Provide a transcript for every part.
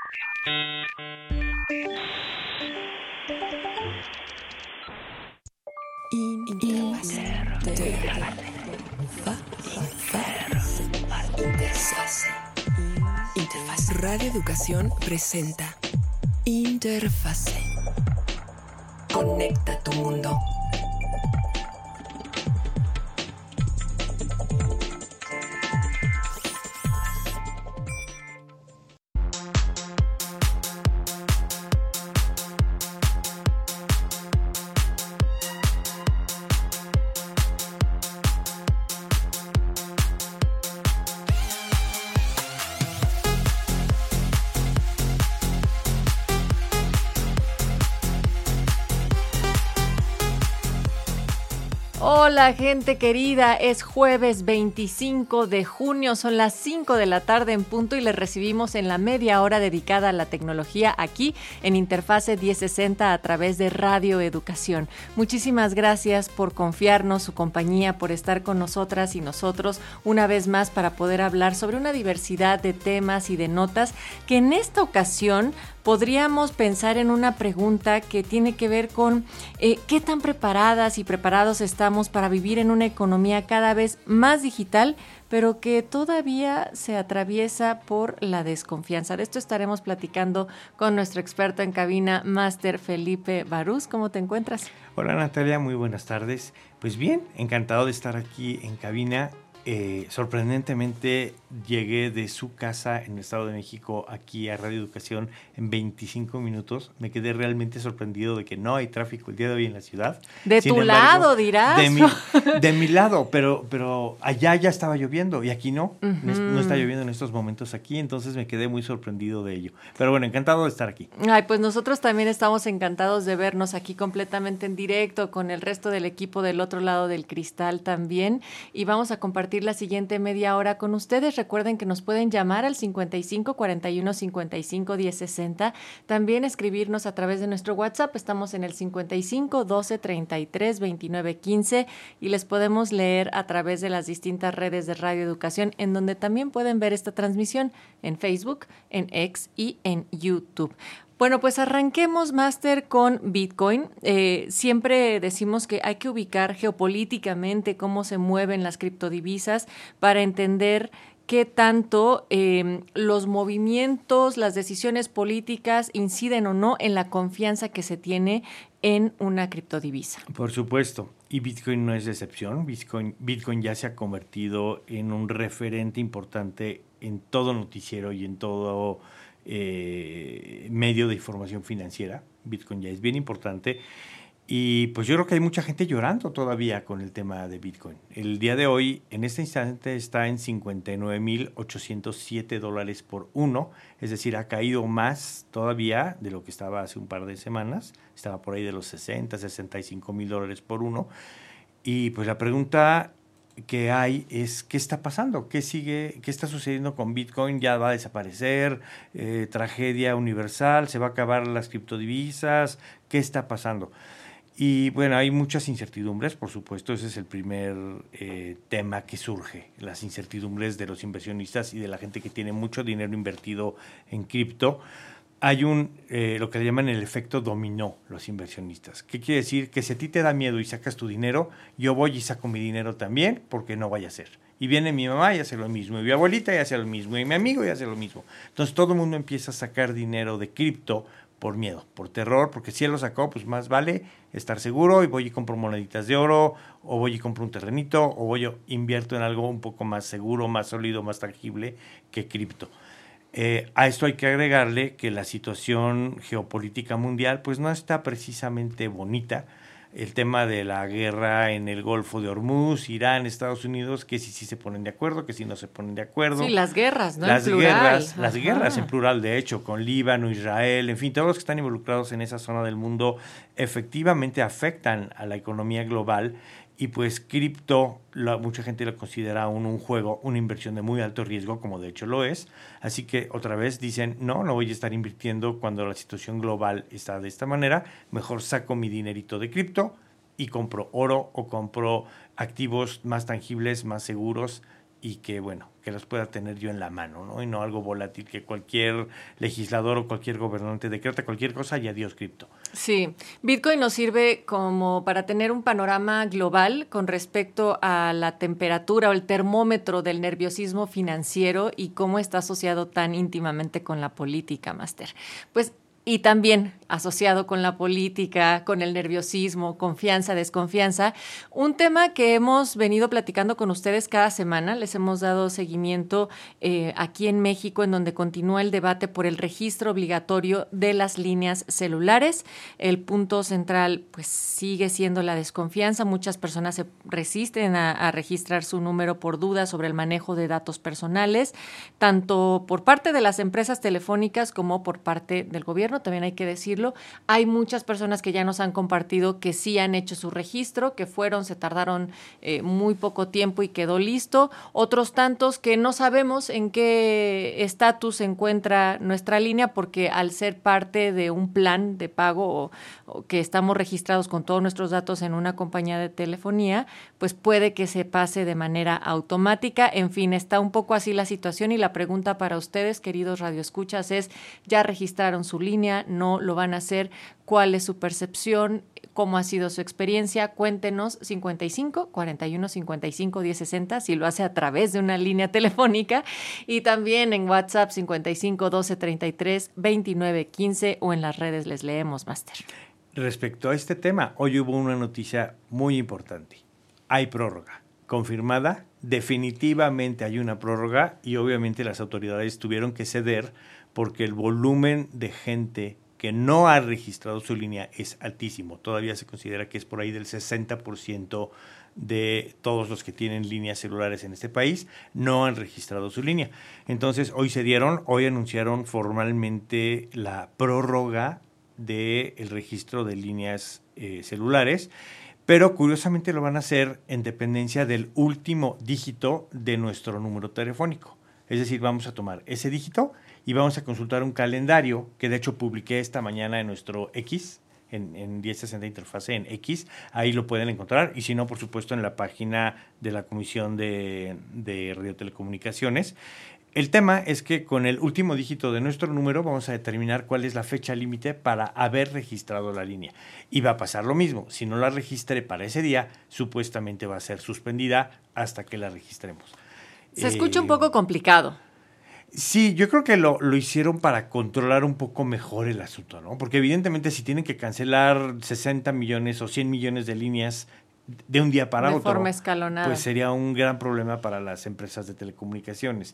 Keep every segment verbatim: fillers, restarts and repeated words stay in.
Interfase. Radio Educación presenta Interfase. Conecta tu mundo. Hola gente querida, es jueves veinticinco de junio, son las cinco de la tarde en punto y les recibimos en la media hora dedicada a la tecnología aquí en Interfase diez sesenta a través de Radio Educación. Muchísimas gracias por confiarnos su compañía, por estar con nosotras y nosotros una vez más para poder hablar sobre una diversidad de temas y de notas que en esta ocasión podríamos pensar en una pregunta que tiene que ver con eh, qué tan preparadas y preparados estamos para vivir en una economía cada vez más digital, pero que todavía se atraviesa por la desconfianza. De esto estaremos platicando con nuestro experto en cabina, Máster Felipe Barús. ¿Cómo te encuentras? Hola Natalia, muy buenas tardes. Pues bien, encantado de estar aquí en cabina. Eh, sorprendentemente llegué de su casa en el Estado de México aquí a Radio Educación en veinticinco minutos. Me quedé realmente sorprendido de que no hay tráfico el día de hoy en la ciudad. De Sin tu embargo, lado, dirás. De mi, de mi lado, pero, pero allá ya estaba lloviendo y aquí no. Uh-huh. no. No está lloviendo en estos momentos aquí, entonces me quedé muy sorprendido de ello. Pero bueno, encantado de estar aquí. Ay, pues nosotros también estamos encantados de vernos aquí completamente en directo con el resto del equipo del otro lado del cristal también. Y vamos a compartir la siguiente media hora con ustedes. Recuerden que nos pueden llamar al cincuenta y cinco, cuarenta y uno, cincuenta y cinco, diez sesenta. También escribirnos a través de nuestro WhatsApp. Estamos en el cincuenta y cinco, doce, treinta y tres, veintinueve, quince y les podemos leer a través de las distintas redes de Radio Educación, en donde también pueden ver esta transmisión en Facebook, en X y en YouTube. Bueno, pues arranquemos, Máster, con Bitcoin. Eh, siempre decimos que hay que ubicar geopolíticamente cómo se mueven las criptodivisas para entender qué tanto eh, los movimientos, las decisiones políticas inciden o no en la confianza que se tiene en una criptodivisa. Por supuesto, y Bitcoin no es excepción. Bitcoin, Bitcoin ya se ha convertido en un referente importante en todo noticiero y en todo Eh, medio de información financiera. Bitcoin ya es bien importante y pues yo creo que hay mucha gente llorando todavía con el tema de Bitcoin. El día de hoy, en este instante, está en cincuenta y nueve mil ochocientos siete dólares por uno, es decir, ha caído más todavía de lo que estaba hace un par de semanas. Estaba por ahí de los sesenta, sesenta y cinco mil dólares por uno. Y pues la pregunta que hay es qué está pasando, qué sigue, qué está sucediendo con Bitcoin, ya va a desaparecer, eh, tragedia universal, se va a acabar las criptodivisas, qué está pasando. Y bueno, hay muchas incertidumbres, por supuesto, ese es el primer eh, tema que surge, las incertidumbres de los inversionistas y de la gente que tiene mucho dinero invertido en cripto. Hay un, eh, lo que le llaman el efecto dominó los inversionistas. ¿Qué quiere decir? Que si a ti te da miedo y sacas tu dinero, yo voy y saco mi dinero también, porque no vaya a ser. Y viene mi mamá y hace lo mismo, y mi abuelita y hace lo mismo, y mi amigo y hace lo mismo. Entonces todo el mundo empieza a sacar dinero de cripto por miedo, por terror, porque si él lo sacó, pues más vale estar seguro y voy y compro moneditas de oro, o voy y compro un terrenito, o voy y invierto en algo un poco más seguro, más sólido, más tangible que cripto. Eh, a esto hay que agregarle que la situación geopolítica mundial pues no está precisamente bonita. El tema de la guerra en el Golfo de Hormuz, Irán, Estados Unidos, que si sí se ponen de acuerdo, que si no se ponen de acuerdo. Sí, las guerras, ¿no? Las en plural. guerras, Ajá. las guerras en plural, de hecho, con Líbano, Israel, en fin, todos los que están involucrados en esa zona del mundo efectivamente afectan a la economía global. Y pues cripto, la, mucha gente lo considera un, un juego, una inversión de muy alto riesgo, como de hecho lo es. Así que otra vez dicen, no, no voy a estar invirtiendo cuando la situación global está de esta manera. Mejor saco mi dinerito de cripto y compro oro o compro activos más tangibles, más seguros y que, bueno, que las pueda tener yo en la mano, ¿no? Y no algo volátil que cualquier legislador o cualquier gobernante decreta cualquier cosa y adiós cripto. Sí, Bitcoin nos sirve como para tener un panorama global con respecto a la temperatura o el termómetro del nerviosismo financiero y cómo está asociado tan íntimamente con la política, Máster. Pues y también asociado con la política, con el nerviosismo, confianza, desconfianza. Un tema que hemos venido platicando con ustedes cada semana, les hemos dado seguimiento eh, aquí en México, en donde continúa el debate por el registro obligatorio de las líneas celulares. El punto central, pues, sigue siendo la desconfianza. Muchas personas se resisten a, a registrar su número por dudas sobre el manejo de datos personales, tanto por parte de las empresas telefónicas como por parte del gobierno. También hay que decirlo, hay muchas personas que ya nos han compartido que sí han hecho su registro, que fueron, se tardaron eh, muy poco tiempo y quedó listo. Otros tantos que no sabemos en qué estatus se encuentra nuestra línea, porque al ser parte de un plan de pago o, o que estamos registrados con todos nuestros datos en una compañía de telefonía, pues puede que se pase de manera automática. En fin, está un poco así la situación y la pregunta para ustedes, queridos radioescuchas, es: ¿ya registraron su línea? ¿No lo van a hacer? ¿Cuál es su percepción? ¿Cómo ha sido su experiencia? Cuéntenos. Cincuenta y cinco, cuarenta y uno, cincuenta y cinco, diez, sesenta, si lo hace a través de una línea telefónica, y también en WhatsApp cincuenta y cinco, doce, treinta y tres, veintinueve, quince, o en las redes les leemos, Máster. Respecto a este tema, hoy hubo una noticia muy importante. Hay prórroga confirmada, definitivamente hay una prórroga, y obviamente las autoridades tuvieron que ceder porque el volumen de gente que no ha registrado su línea es altísimo. Todavía se considera que es por ahí del sesenta por ciento de todos los que tienen líneas celulares en este país no han registrado su línea. Entonces, hoy se dieron, hoy anunciaron formalmente la prórroga del registro de líneas eh, celulares, pero curiosamente lo van a hacer en dependencia del último dígito de nuestro número telefónico. Es decir, vamos a tomar ese dígito y vamos a consultar un calendario que de hecho publiqué esta mañana en nuestro X, en, en diez sesenta Interfase, en X. Ahí lo pueden encontrar, y si no, por supuesto, en la página de la Comisión de, de Radiotelecomunicaciones. El tema es que con el último dígito de nuestro número vamos a determinar cuál es la fecha límite para haber registrado la línea. Y va a pasar lo mismo. Si no la registré para ese día, supuestamente va a ser suspendida hasta que la registremos. Se escucha eh, un poco complicado. Sí, yo creo que lo, lo hicieron para controlar un poco mejor el asunto, ¿no? Porque evidentemente si tienen que cancelar sesenta millones o cien millones de líneas de un día para de otro, forma escalonada, pues sería un gran problema para las empresas de telecomunicaciones.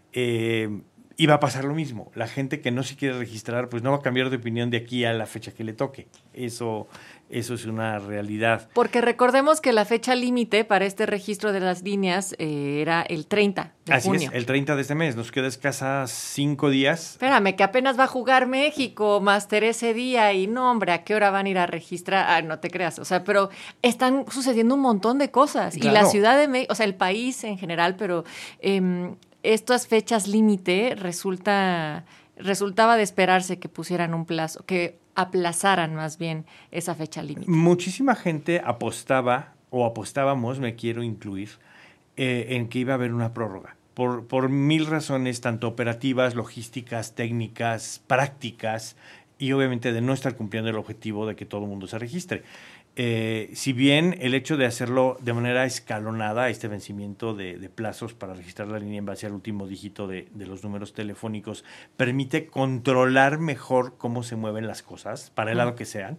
Eh, y va a pasar lo mismo. La gente que no se quiere registrar, pues no va a cambiar de opinión de aquí a la fecha que le toque. Eso, eso es una realidad. Porque recordemos que la fecha límite para este registro de las líneas eh, era el treinta de Así junio. Es, el treinta de este mes. Nos queda escasas cinco días. Espérame, que apenas va a jugar México, Máster, ese día, y no, hombre, ¿a qué hora van a ir a registrar? Ah, no te creas, o sea, pero están sucediendo un montón de cosas. Claro. Y la Ciudad de México, o sea, el país en general, pero eh, estas fechas límite resulta, resultaba de esperarse que pusieran un plazo, que aplazaran más bien esa fecha límite. Muchísima gente apostaba, o apostábamos, me quiero incluir, eh, en que iba a haber una prórroga. Por, por mil razones, tanto operativas, logísticas, técnicas, prácticas, y obviamente de no estar cumpliendo el objetivo de que todo el mundo se registre. Eh, si bien el hecho de hacerlo de manera escalonada, este vencimiento de, de plazos para registrar la línea en base al último dígito de, de los números telefónicos, permite controlar mejor cómo se mueven las cosas, para el lado que sean,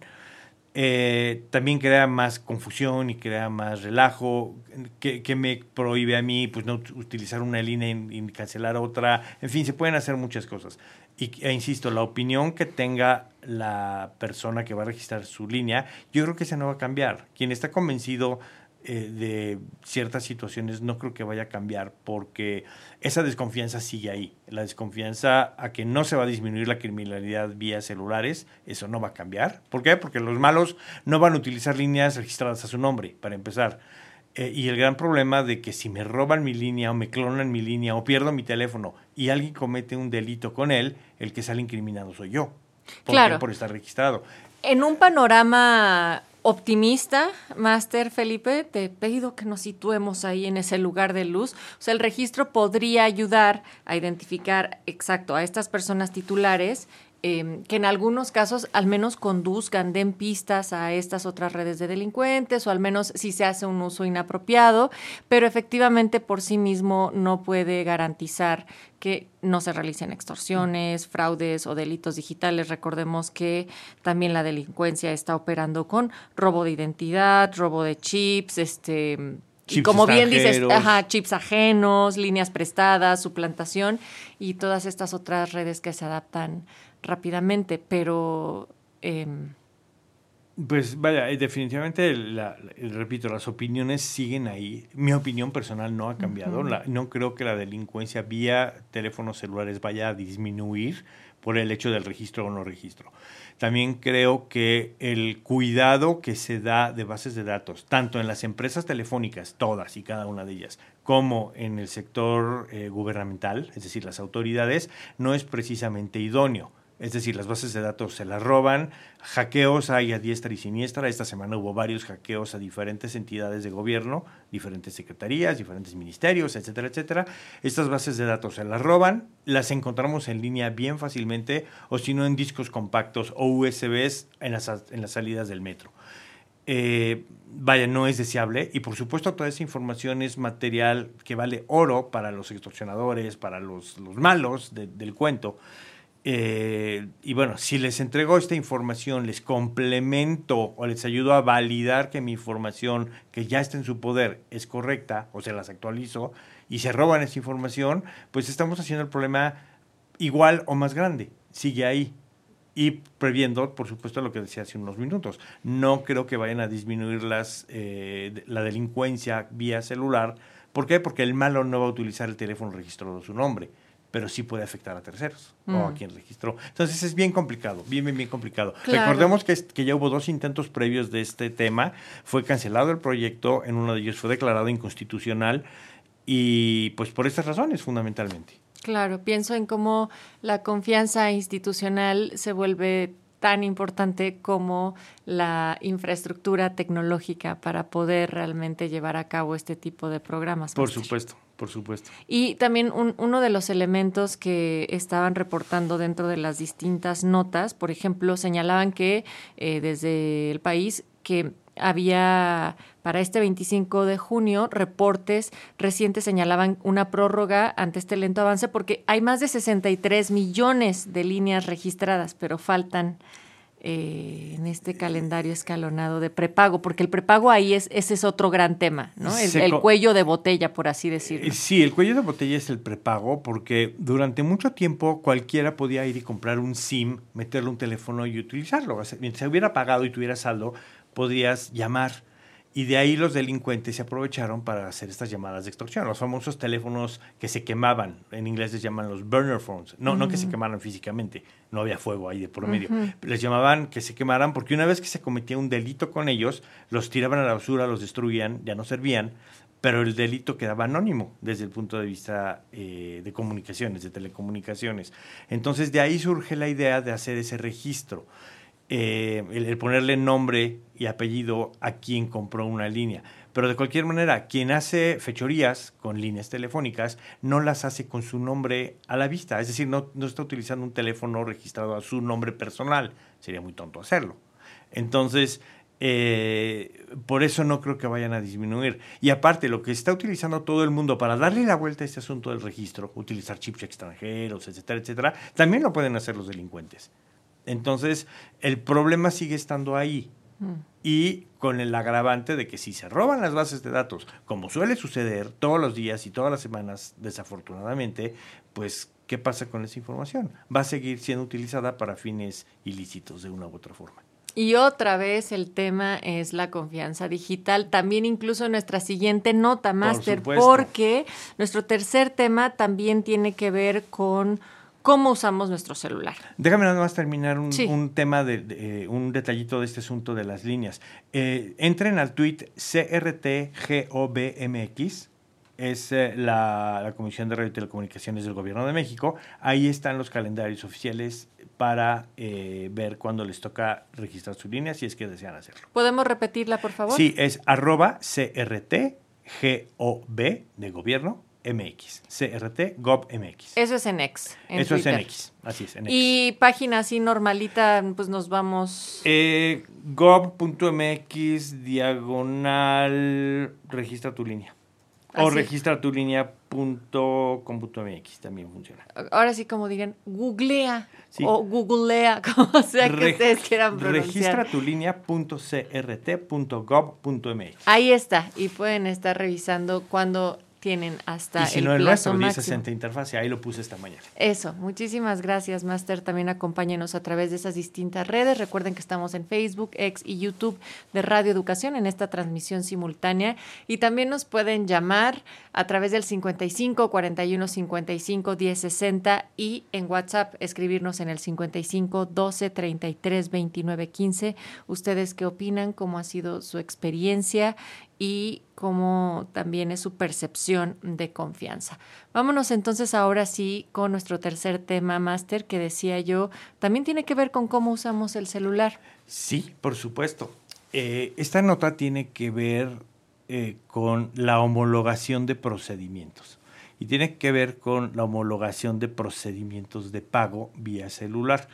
eh, también crea más confusión y crea más relajo, que, que me prohíbe a mí pues no utilizar una línea y, y cancelar otra. En fin, se pueden hacer muchas cosas. Y, e insisto, la opinión que tenga la persona que va a registrar su línea, yo creo que esa no va a cambiar. Quien está convencido eh, de ciertas situaciones no creo que vaya a cambiar, porque esa desconfianza sigue ahí. La desconfianza a que no se va a disminuir la criminalidad vía celulares, eso no va a cambiar. ¿Por qué? Porque los malos no van a utilizar líneas registradas a su nombre, para empezar. Eh, y el gran problema de que si me roban mi línea o me clonan mi línea o pierdo mi teléfono y alguien comete un delito con él, el que sale incriminado soy yo. ¿Por claro. qué? Por estar registrado. En un panorama optimista, Máster Felipe, te pido que nos situemos ahí en ese lugar de luz. O sea, el registro podría ayudar a identificar, exacto, a estas personas titulares eh, que en algunos casos al menos conduzcan, den pistas a estas otras redes de delincuentes, o al menos si se hace un uso inapropiado, pero efectivamente por sí mismo no puede garantizar que no se realicen extorsiones, fraudes o delitos digitales. Recordemos que también la delincuencia está operando con robo de identidad, robo de chips, este... Chips y como bien dices, extranjeros. ajá, chips ajenos, líneas prestadas, suplantación y todas estas otras redes que se adaptan rápidamente, pero... Eh, Pues vaya, definitivamente, la, la, repito, las opiniones siguen ahí. Mi opinión personal no ha cambiado. Uh-huh. La, no creo que la delincuencia vía teléfonos celulares vaya a disminuir por el hecho del registro o no registro. También creo que el cuidado que se da de bases de datos, tanto en las empresas telefónicas, todas y cada una de ellas, como en el sector eh, gubernamental, es decir, las autoridades, no es precisamente idóneo. Es decir, las bases de datos se las roban, hackeos hay a diestra y siniestra. Esta semana hubo varios hackeos a diferentes entidades de gobierno, diferentes secretarías, diferentes ministerios, etcétera, etcétera. Estas bases de datos se las roban, las encontramos en línea bien fácilmente, o si no en discos compactos o U S Bs en las, en las salidas del metro. Eh, vaya, no es deseable, y por supuesto toda esa información es material que vale oro para los extorsionadores, para los, los malos de, del cuento. Eh, y bueno, si les entrego esta información, les complemento o les ayudo a validar que mi información que ya está en su poder es correcta, o se las actualizo y se roban esa información, pues estamos haciendo el problema igual o más grande. Sigue ahí. Y previendo, por supuesto, lo que decía hace unos minutos. No creo que vayan a disminuir las, eh, la delincuencia vía celular. ¿Por qué? Porque el malo no va a utilizar el teléfono registrado a su nombre, pero sí puede afectar a terceros mm. o a quien registró. Entonces es bien complicado, bien, bien, bien complicado. Claro. Recordemos que, que ya hubo dos intentos previos de este tema. Fue cancelado el proyecto, en uno de ellos fue declarado inconstitucional, y pues por estas razones fundamentalmente. Claro, pienso en cómo la confianza institucional se vuelve tan importante como la infraestructura tecnológica para poder realmente llevar a cabo este tipo de programas. Por Master. supuesto, por supuesto. Y también un, uno de los elementos que estaban reportando dentro de las distintas notas, por ejemplo, señalaban que eh, desde el país que había para este veinticinco de junio reportes recientes señalaban una prórroga ante este lento avance porque hay más de sesenta y tres millones de líneas registradas, pero faltan eh, en este calendario escalonado de prepago, porque el prepago ahí es ese es otro gran tema, ¿no? El, el cuello de botella, por así decirlo. Sí, el cuello de botella es el prepago, porque durante mucho tiempo cualquiera podía ir y comprar un SIM, meterle un teléfono y utilizarlo. O sea, mientras se hubiera pagado y tuviera saldo, podrías llamar, y de ahí los delincuentes se aprovecharon para hacer estas llamadas de extorsión, los famosos teléfonos que se quemaban, en inglés les llaman los burner phones, no, uh-huh. no que se quemaran físicamente, no había fuego ahí de por medio, uh-huh. les llamaban que se quemaran porque una vez que se cometía un delito con ellos, los tiraban a la basura, los destruían, ya no servían, pero el delito quedaba anónimo desde el punto de vista eh, de comunicaciones, de telecomunicaciones. Entonces de ahí surge la idea de hacer ese registro. Eh, el, el ponerle nombre y apellido a quien compró una línea. Pero de cualquier manera, quien hace fechorías con líneas telefónicas no las hace con su nombre a la vista. Es decir, no, no está utilizando un teléfono registrado a su nombre personal. Sería muy tonto hacerlo. Entonces, eh, por eso no creo que vayan a disminuir. Y aparte, lo que está utilizando todo el mundo para darle la vuelta a este asunto del registro, utilizar chips extranjeros, etcétera, etcétera, también lo pueden hacer los delincuentes. Entonces, el problema sigue estando ahí, mm. y con el agravante de que si se roban las bases de datos, como suele suceder todos los días y todas las semanas, desafortunadamente, pues, ¿qué pasa con esa información? Va a seguir siendo utilizada para fines ilícitos de una u otra forma. Y otra vez el tema es la confianza digital, también incluso nuestra siguiente nota, Máster, Por porque nuestro tercer tema también tiene que ver con cómo usamos nuestro celular. Déjame nada más terminar un, sí. un tema, de, de, un detallito de este asunto de las líneas. Eh, entren al tweet C R T G O B M X, es eh, la, la Comisión de Radio y Telecomunicaciones del Gobierno de México. Ahí están los calendarios oficiales para eh, ver cuándo les toca registrar su línea, si es que desean hacerlo. ¿Podemos repetirla, por favor? Sí, es arroba CRT GOB de gobierno M X. CRT Gov M X. Eso es en X. En Eso Twitter. es en X. Así es, en X. Y página así normalita, pues nos vamos. Eh, gov.mx diagonal registra tu línea. O Así. registra tu línea punto com punto mx también funciona. Ahora sí, como digan, googlea Sí. o googlea, como sea que Re- ustedes quieran pronunciar. Registra tu línea punto crt punto gov punto mx. Ahí está, y pueden estar revisando cuando tienen hasta Y si el no, el plazo nuestro, diez máximo. sesenta Interfase, ahí lo puse esta mañana. Eso, muchísimas gracias, Master. También acompáñenos a través de esas distintas redes. Recuerden que estamos en Facebook, X y YouTube de Radio Educación en esta transmisión simultánea. Y también nos pueden llamar a través del cincuenta y cinco, cuarenta y uno, cincuenta y cinco, diez, sesenta y en WhatsApp escribirnos en el cincuenta y cinco, doce, treinta y tres, veintinueve, quince. ¿Ustedes qué opinan? ¿Cómo ha sido su experiencia? Y cómo también es su percepción de confianza. Vámonos entonces ahora sí con nuestro tercer tema, Máster, que decía yo, también tiene que ver con cómo usamos el celular. Sí, por supuesto. Eh, esta nota tiene que ver eh, con la homologación de procedimientos y tiene que ver con la homologación de procedimientos de pago vía celular.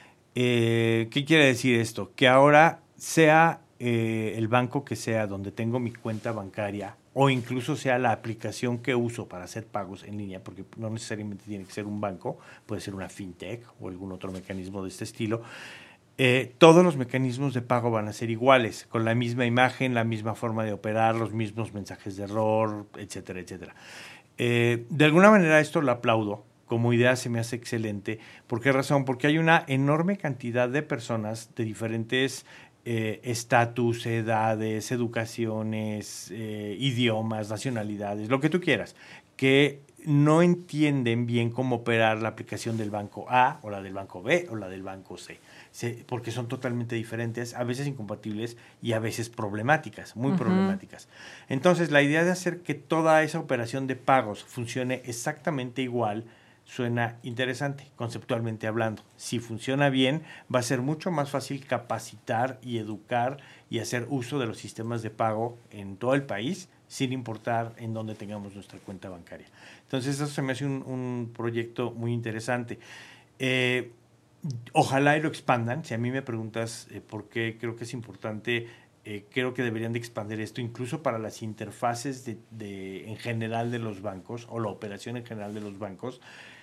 Eh, ¿Qué quiere decir esto? Que ahora sea eh, el banco que sea donde tengo mi cuenta bancaria o incluso sea la aplicación que uso para hacer pagos en línea, porque no necesariamente tiene que ser un banco, puede ser una fintech o algún otro mecanismo de este estilo. Eh, todos los mecanismos de pago van a ser iguales, con la misma imagen, la misma forma de operar, los mismos mensajes de error, etcétera, etcétera. Eh, de alguna manera esto lo aplaudo, como idea se me hace excelente. ¿Por qué razón? Porque hay una enorme cantidad de personas de diferentes estatus, eh, edades, educaciones, eh, idiomas, nacionalidades, lo que tú quieras, que no entienden bien cómo operar la aplicación del banco A o la del banco B o la del banco C, Se, porque son totalmente diferentes, a veces incompatibles y a veces problemáticas, muy uh-huh. problemáticas. Entonces, la idea de hacer que toda esa operación de pagos funcione exactamente igual suena interesante, conceptualmente hablando. Si funciona bien, va a ser mucho más fácil capacitar y educar y hacer uso de los sistemas de pago en todo el país, sin importar en dónde tengamos nuestra cuenta bancaria. Entonces, eso se me hace un, un proyecto muy interesante. Eh, ojalá y lo expandan. Si a mí me preguntas eh, por qué creo que es importante, eh, creo que deberían de expandir esto incluso para las interfaces de, de, en general de los bancos o la operación en general de los bancos.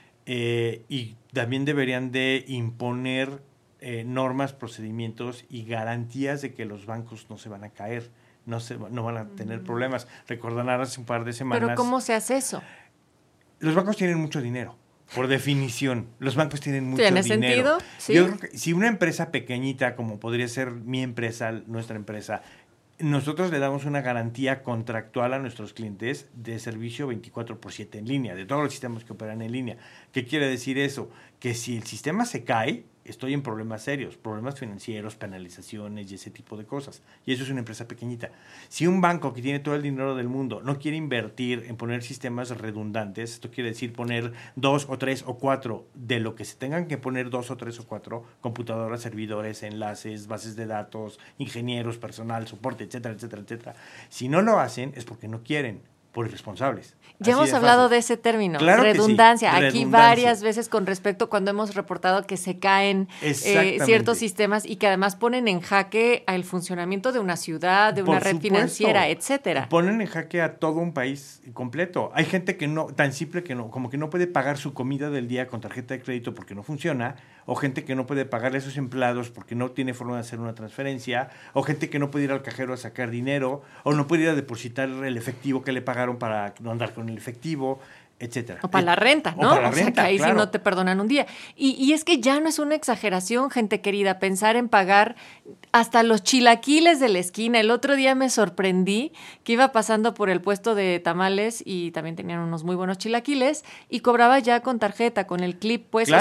Eh, y también deberían de imponer eh, normas, procedimientos y garantías de que los bancos no se van a caer, no, se, no van a tener problemas. Recordarán hace un par de semanas... ¿Pero cómo se hace eso? Los bancos tienen mucho dinero, por definición. Los bancos tienen mucho ¿Tiene dinero. ¿Tiene sentido? Sí. Yo creo que si una empresa pequeñita, como podría ser mi empresa, nuestra empresa, nosotros le damos una garantía contractual a nuestros clientes de servicio veinticuatro por siete en línea, de todos los sistemas que operan en línea. ¿Qué quiere decir eso? Que si el sistema se cae, estoy en problemas serios, problemas financieros, penalizaciones y ese tipo de cosas. Y eso es una empresa pequeñita. Si un banco que tiene todo el dinero del mundo no quiere invertir en poner sistemas redundantes, esto quiere decir poner dos o tres o cuatro de lo que se tengan que poner dos o tres o cuatro, computadoras, servidores, enlaces, bases de datos, ingenieros, personal, soporte, etcétera, etcétera, etcétera. Si no lo hacen es porque no quieren, por irresponsables. Ya hemos hablado de ese término, claro redundancia. Sí, Aquí redundancia. Varias veces con respecto cuando hemos reportado que se caen eh, ciertos sistemas y que además ponen en jaque al funcionamiento de una ciudad, de una Por red supuesto. financiera, etcétera. Ponen en jaque a todo un país completo. Hay gente que no, tan simple que no, como que no puede pagar su comida del día con tarjeta de crédito porque no funciona, o gente que no puede pagarle a sus empleados porque no tiene forma de hacer una transferencia, o gente que no puede ir al cajero a sacar dinero, o no puede ir a depositar el efectivo que le pagaron para no andar con el efectivo, etcétera. O para la renta, ¿no? O para la o sea, renta, que ahí claro. sí no te perdonan un día. Y, y es que ya no es una exageración, gente querida, pensar en pagar hasta los chilaquiles de la esquina. El otro día me sorprendí que iba pasando por el puesto de tamales y también tenían unos muy buenos chilaquiles y cobraba ya con tarjeta, con el clip, pues, Claro. o sea,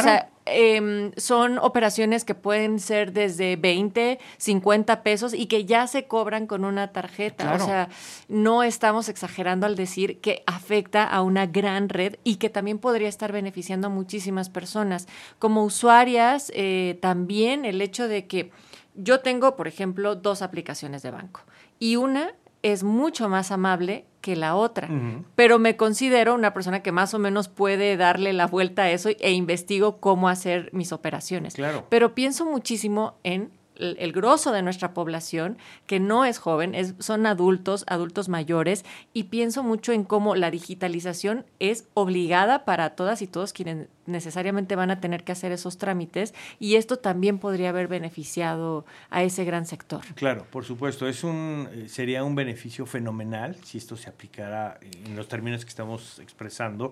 eh, son operaciones que pueden ser desde veinte, cincuenta pesos y que ya se cobran con una tarjeta. Claro. O sea, no estamos exagerando al decir que afecta a una gran red y que también podría estar beneficiando a muchísimas personas. Como usuarias, eh, también el hecho de que yo tengo, por ejemplo, dos aplicaciones de banco y una es mucho más amable que la otra, uh-huh. pero me considero una persona que más o menos puede darle la vuelta a eso e investigo cómo hacer mis operaciones. Claro. Pero pienso muchísimo en el, el grosso de nuestra población, que no es joven, es, son adultos, adultos mayores, y pienso mucho en cómo la digitalización es obligada para todas y todos quienes necesariamente van a tener que hacer esos trámites, y esto también podría haber beneficiado a ese gran sector. Claro, por supuesto, es un sería un beneficio fenomenal si esto se aplicara en los términos que estamos expresando.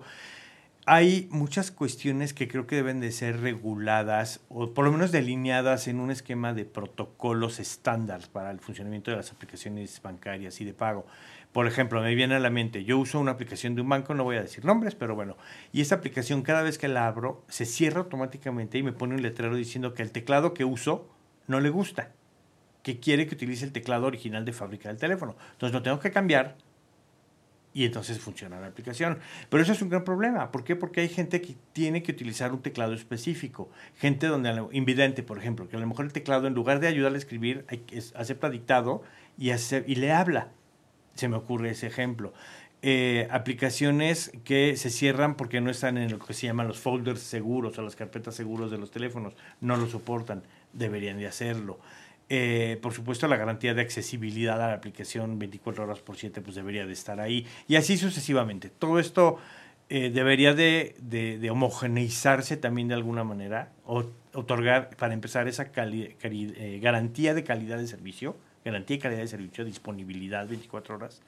Hay muchas cuestiones que creo que deben de ser reguladas o por lo menos delineadas en un esquema de protocolos estándar para el funcionamiento de las aplicaciones bancarias y de pago. Por ejemplo, me viene a la mente, yo uso una aplicación de un banco, no voy a decir nombres, pero bueno, y esta aplicación cada vez que la abro se cierra automáticamente y me pone un letrero diciendo que el teclado que uso no le gusta, que quiere que utilice el teclado original de fábrica del teléfono. Entonces lo tengo que cambiar y entonces funciona la aplicación. Pero eso es un gran problema. ¿Por qué? Porque hay gente que tiene que utilizar un teclado específico. Gente donde, invidente, por ejemplo, que a lo mejor el teclado, en lugar de ayudarle a escribir, acepta dictado y, hace, y le habla. Se me ocurre ese ejemplo. Eh, aplicaciones que se cierran porque no están en lo que se llaman los folders seguros o las carpetas seguros de los teléfonos. No lo soportan. Deberían de hacerlo. Eh, por supuesto, la garantía de accesibilidad a la aplicación veinticuatro horas por siete pues debería de estar ahí, y así sucesivamente. Todo esto eh, debería de, de, de homogeneizarse también de alguna manera, o otorgar, para empezar, esa cali, cali, eh, garantía de calidad de servicio, garantía de calidad de servicio, disponibilidad veinticuatro horas,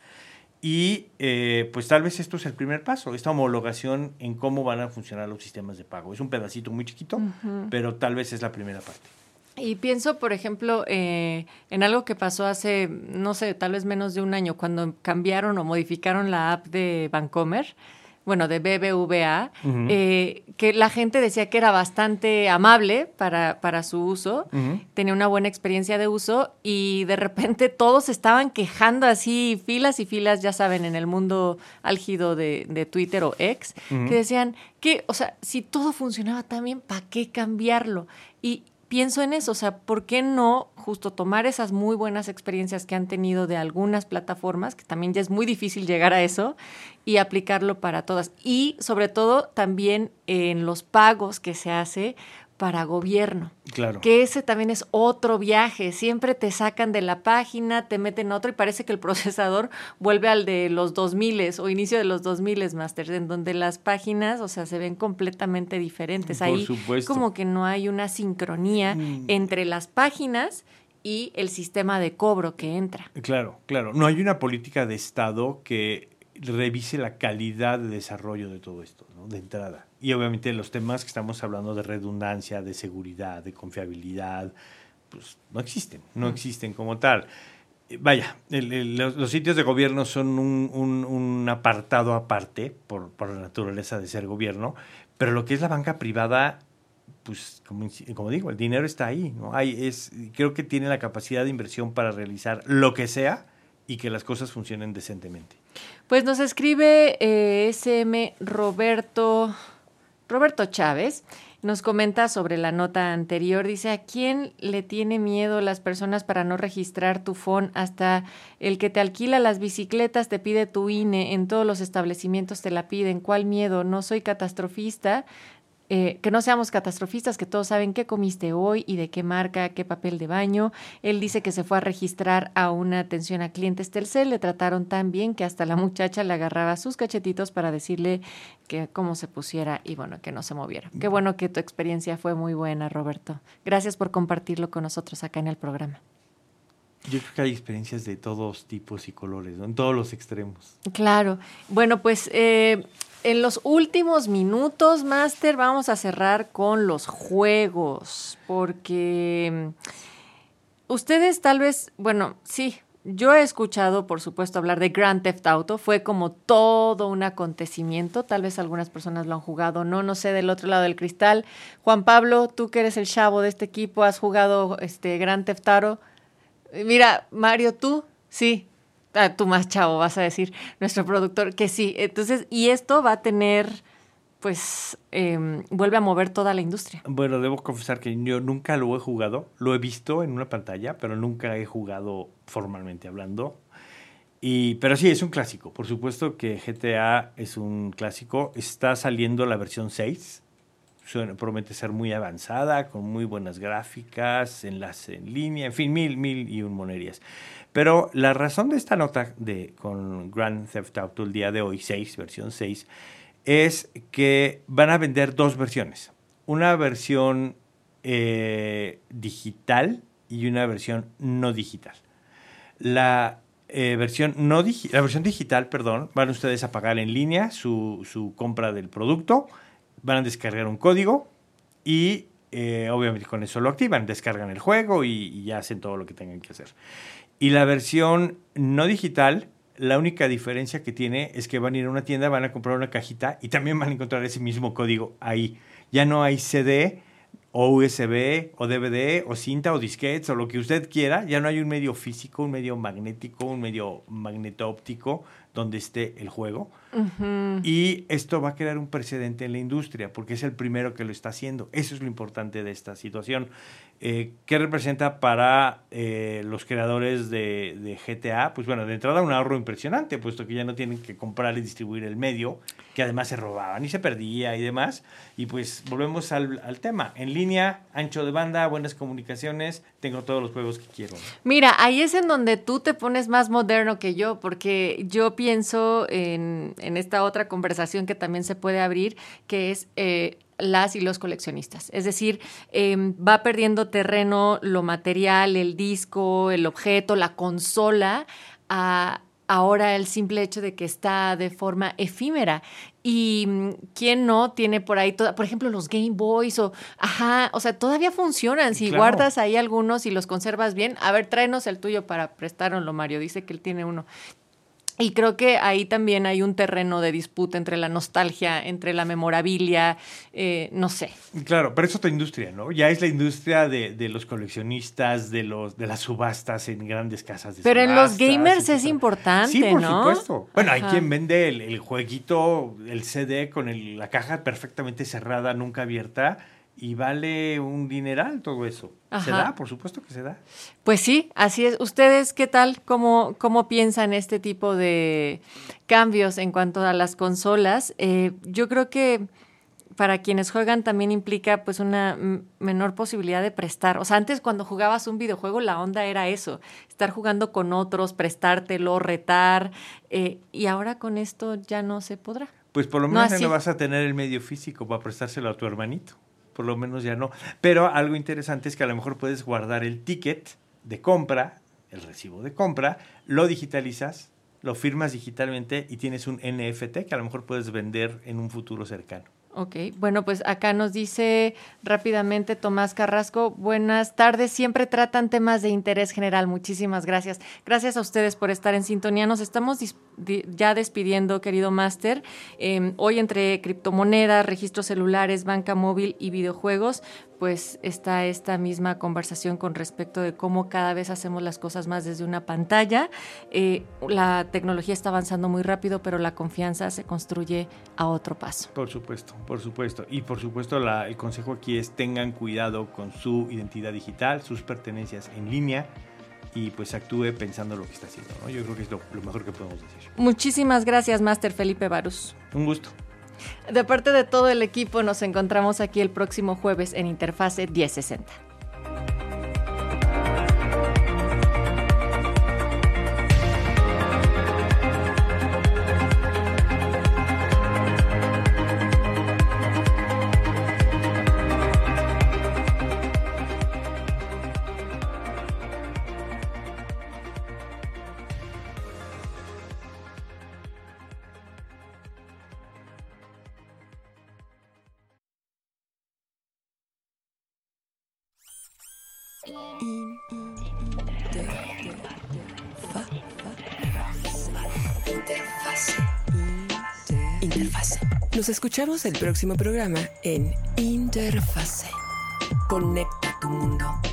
y eh, pues tal vez esto es el primer paso, esta homologación en cómo van a funcionar los sistemas de pago. Es un pedacito muy chiquito, uh-huh. pero tal vez es la primera parte. Y pienso, por ejemplo, eh, en algo que pasó hace, no sé, tal vez menos de un año, cuando cambiaron o modificaron la app de Bancomer, bueno, de B B V A, uh-huh. eh, que la gente decía que era bastante amable para, para su uso, uh-huh. tenía una buena experiencia de uso, y de repente todos estaban quejando así, filas y filas, ya saben, en el mundo álgido de, de Twitter o X, uh-huh. que decían que, o sea, si todo funcionaba tan bien, ¿para qué cambiarlo? Y pienso en eso, o sea, ¿por qué no justo tomar esas muy buenas experiencias que han tenido de algunas plataformas, que también ya es muy difícil llegar a eso, y aplicarlo para todas? Y sobre todo también en los pagos que se hace para gobierno. Claro. Que ese también es otro viaje. Siempre te sacan de la página, te meten otro y parece que el procesador vuelve al de los dos mil o inicio de los dos mil, Master, en donde las páginas, o sea, se ven completamente diferentes. Por Ahí supuesto. Como que no hay una sincronía mm. entre las páginas y el sistema de cobro que entra. Claro, claro. No hay una política de Estado que revise la calidad de desarrollo de todo esto, ¿no? De entrada. Y obviamente los temas que estamos hablando de redundancia, de seguridad, de confiabilidad, pues no existen, no mm. existen como tal. Vaya, el, el, los, los sitios de gobierno son un, un, un apartado aparte por, por la naturaleza de ser gobierno, pero lo que es la banca privada, pues como, como digo, el dinero está ahí, ¿no? Hay, es, creo que tiene la capacidad de inversión para realizar lo que sea y que las cosas funcionen decentemente. Pues nos escribe eh, S M Roberto, Roberto Chávez, nos comenta sobre la nota anterior, dice, ¿a quién le tiene miedo las personas para no registrar tu F O N? Hasta el que te alquila las bicicletas te pide tu I N E, en todos los establecimientos te la piden. ¿Cuál miedo? No soy catastrofista. Eh, que no seamos catastrofistas, que todos saben qué comiste hoy y de qué marca, qué papel de baño. Él dice que se fue a registrar a una atención a clientes Telcel, le trataron tan bien que hasta la muchacha le agarraba sus cachetitos para decirle que cómo se pusiera y bueno, que no se moviera. Qué bueno que tu experiencia fue muy buena, Roberto. Gracias por compartirlo con nosotros acá en el programa. Yo creo que hay experiencias de todos tipos y colores, ¿no? En todos los extremos. Claro. Bueno, pues eh, en los últimos minutos, Master, vamos a cerrar con los juegos, porque ustedes tal vez, bueno, sí, yo he escuchado, por supuesto, hablar de Grand Theft Auto. Fue como todo un acontecimiento. Tal vez algunas personas lo han jugado, no, no sé, del otro lado del cristal. Juan Pablo, tú que eres el chavo de este equipo, ¿has jugado este Grand Theft Auto? Mira, Mario, ¿tú? Sí. Ah, tú más chavo, vas a decir, nuestro productor, que sí. Entonces, y esto va a tener... pues eh, vuelve a mover toda la industria. Bueno, debo confesar que yo nunca lo he jugado. Lo he visto en una pantalla, pero nunca he jugado formalmente hablando. Y, pero sí, es un clásico. Por supuesto que G T A es un clásico. Está saliendo la versión seis. Suena, promete ser muy avanzada, con muy buenas gráficas, enlace en línea, en fin, mil, mil y un monerías. Pero la razón de esta nota de, con Grand Theft Auto el día de hoy, seis, versión seis, es que van a vender dos versiones. Una versión eh, digital y una versión no digital. La, eh, versión, no digi- la versión digital, perdón, van ustedes a pagar en línea su, su compra del producto, van a descargar un código y eh, obviamente con eso lo activan, descargan el juego y, y ya hacen todo lo que tengan que hacer. Y la versión no digital, la única diferencia que tiene es que van a ir a una tienda, van a comprar una cajita y también van a encontrar ese mismo código ahí. Ya no hay C D o U S B o D V D o cinta o disquetes o lo que usted quiera. Ya no hay un medio físico, un medio magnético, un medio magneto-óptico donde esté el juego. Uh-huh. Y esto va a crear un precedente en la industria porque es el primero que lo está haciendo. Eso es lo importante de esta situación. Eh, ¿Qué representa para eh, los creadores de, de G T A? Pues bueno, de entrada un ahorro impresionante, puesto que ya no tienen que comprar y distribuir el medio, que además se robaban y se perdía y demás. Y pues volvemos al, al tema. En línea, ancho de banda, buenas comunicaciones, tengo todos los juegos que quiero. Mira, ahí es en donde tú te pones más moderno que yo, porque yo pienso en, en esta otra conversación que también se puede abrir, que es... Eh, las y los coleccionistas. Es decir, eh, va perdiendo terreno lo material, el disco, el objeto, la consola, a ahora el simple hecho de que está de forma efímera. Y quién no tiene por ahí, toda, por ejemplo, los Game Boys o, ajá, o sea, todavía funcionan. Si claro. guardas ahí algunos y los conservas bien, a ver, tráenos el tuyo para prestárnoslo, Mario. Dice que él tiene uno. Y creo que ahí también hay un terreno de disputa entre la nostalgia, entre la memorabilia, eh, no sé. Claro, pero es otra industria, ¿no? Ya es la industria de, de los coleccionistas, de los de las subastas en grandes casas de pero subastas. Pero en los gamers es importante, sí, por ¿no? supuesto. Bueno, Ajá. hay quien vende el, el jueguito, el C D con el, la caja perfectamente cerrada, nunca abierta, y vale un dineral todo eso. Ajá. ¿Se da? Por supuesto que se da. Pues sí, así es. ¿Ustedes qué tal? ¿Cómo, cómo piensan este tipo de cambios en cuanto a las consolas? Eh, yo creo que para quienes juegan también implica pues una m- menor posibilidad de prestar. O sea, antes cuando jugabas un videojuego la onda era eso, estar jugando con otros, prestártelo, retar, eh, y ahora con esto ya no se podrá. Pues por lo menos no, no vas a tener el medio físico para prestárselo a tu hermanito. Por lo menos ya no. Pero algo interesante es que a lo mejor puedes guardar el ticket de compra, el recibo de compra, lo digitalizas, lo firmas digitalmente y tienes un N F T que a lo mejor puedes vender en un futuro cercano. Ok, bueno, pues acá nos dice rápidamente Tomás Carrasco, buenas tardes, siempre tratan temas de interés general, muchísimas gracias. Gracias a ustedes por estar en sintonía, nos estamos dis- di- ya despidiendo, querido máster. Eh, hoy entre criptomonedas, registros celulares, banca móvil y videojuegos, pues está esta misma conversación con respecto de cómo cada vez hacemos las cosas más desde una pantalla. Eh, la tecnología está avanzando muy rápido, pero la confianza se construye a otro paso. Por supuesto, por supuesto. Y por supuesto la, el consejo aquí es tengan cuidado con su identidad digital, sus pertenencias en línea y pues actúe pensando lo que está haciendo, ¿no? Yo creo que es lo, lo mejor que podemos decir. Muchísimas gracias, máster Felipe Barús. Un gusto. De parte de todo el equipo, nos encontramos aquí el próximo jueves en Interfase diez sesenta. Interfase. Interfase. Nos escuchamos el próximo programa en Interfase. Conecta tu mundo.